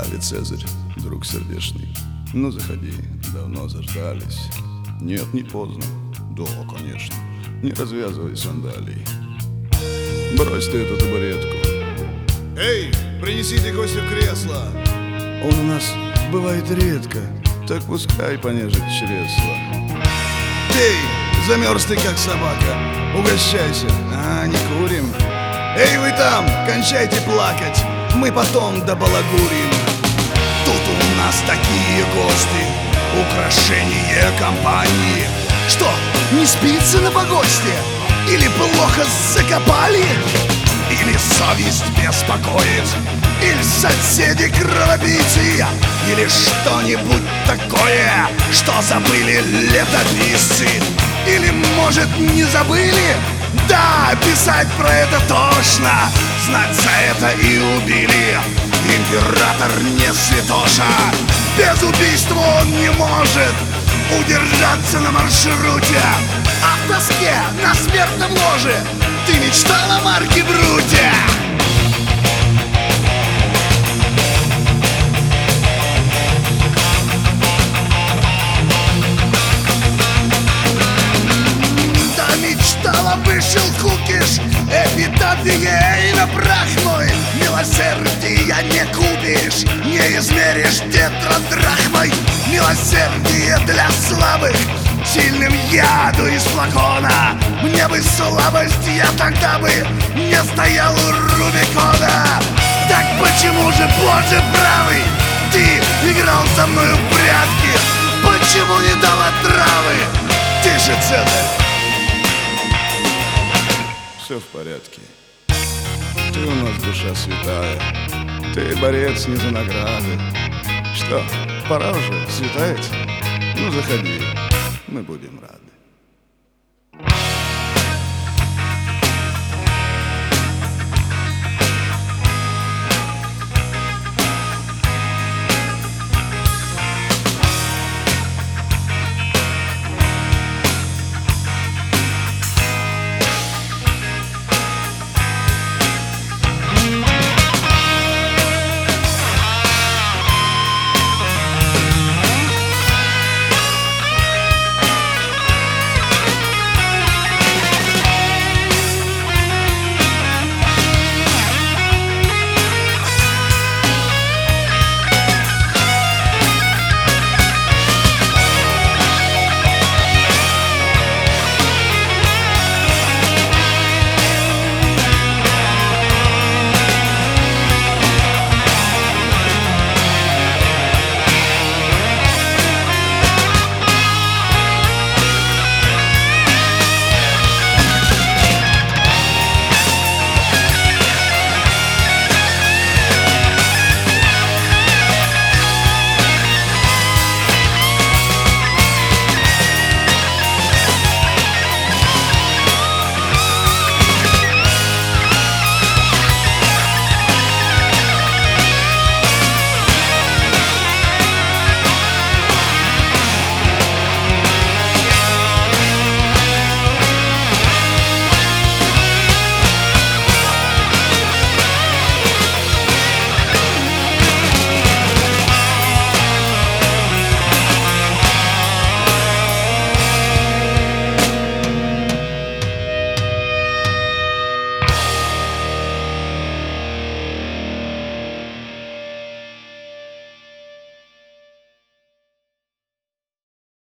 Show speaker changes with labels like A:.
A: Аве Цезарь, друг сердечный, ну заходи, давно заждались. Нет, не поздно. Да, конечно. Не развязывай сандалий. Брось ты эту табуретку.
B: Эй, принесите гостю кресло.
A: Он у нас бывает редко, так пускай понежит чресла.
B: Эй, замерз ты как собака. Угощайся. А, не курим. Эй, вы там, кончайте плакать. Мы потом добалагурим. Тут у нас такие гости, украшение компании. Что, не спится на погосте? Или плохо закопали? Или совесть беспокоит? Или соседи кровопийцы? Или что-нибудь такое, что забыли летописцы? Или, может, не забыли? Да, писать про это тошно. Знать за это и убили. Император не святоша. Без убийства он не может удержаться на маршруте. А в тоске на смертном ложе ты мечтал о Марке Бруте. Да мечтала, вышел кукиш, эпитафия и на прах мой. Милосердия не купишь, не измеришь тетрадрахмой. Милосердие для слабых, сильным яду из флакона. Мне бы слабость, я тогда бы не стоял у Рубикона. Так почему же, Боже правый, ты играл со мною в прятки? Почему не дал отравы? Ты же Цезарь.
A: Все в порядке. Ты у нас душа святая. Ты борец не за награды. Что, пора уже светает? Ну заходи, мы будем рады.